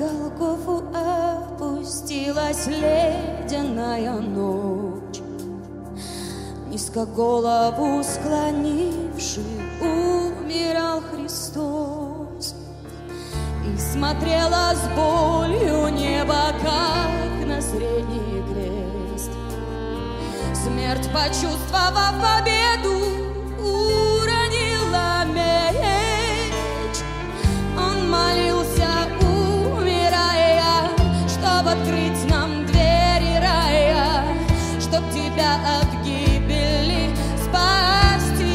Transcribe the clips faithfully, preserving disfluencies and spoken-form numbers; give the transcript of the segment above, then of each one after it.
Голгофу опустилась ледяная ночь. Низко голову склонивший умирал Христос. И смотрела с болью небо, как на средний крест. Смерть, почувствовав победу, уронила меч. Он молился, умирая, чтоб открыть нам двери рая, чтоб тебя от гибели спасти.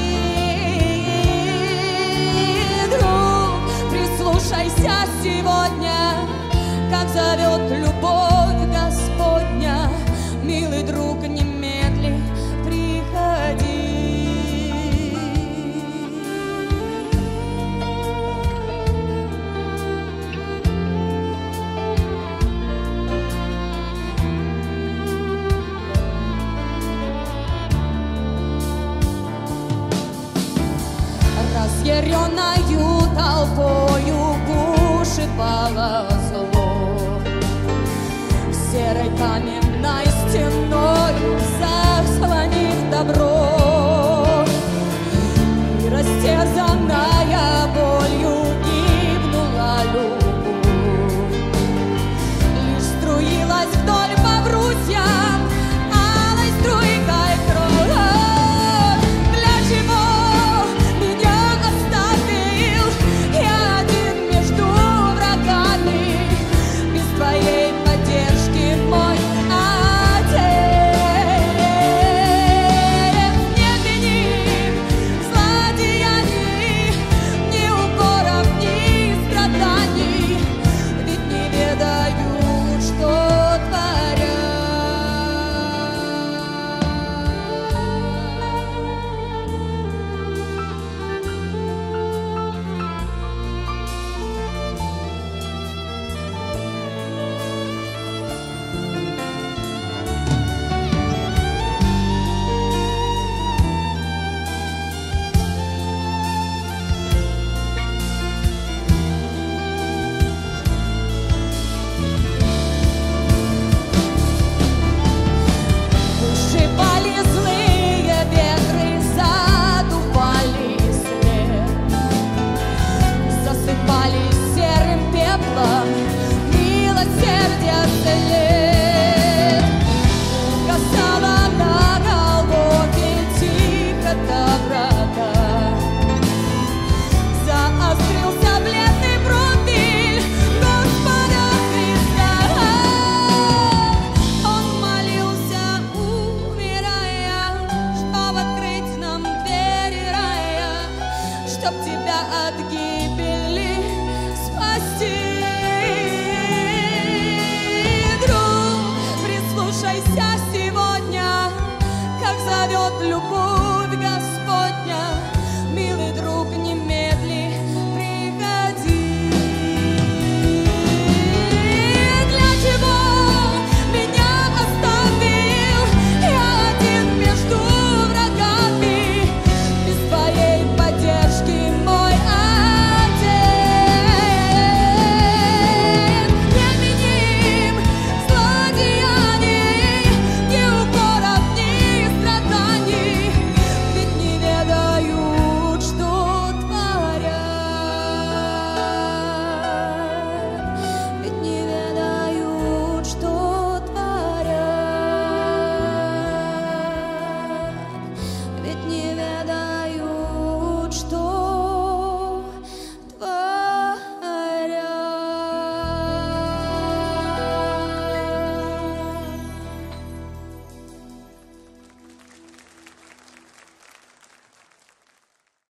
Друг, прислушайся сегодня, как зовет любовь Господня. Милый друг, немедли приходи. Разъяренною толпою бушевала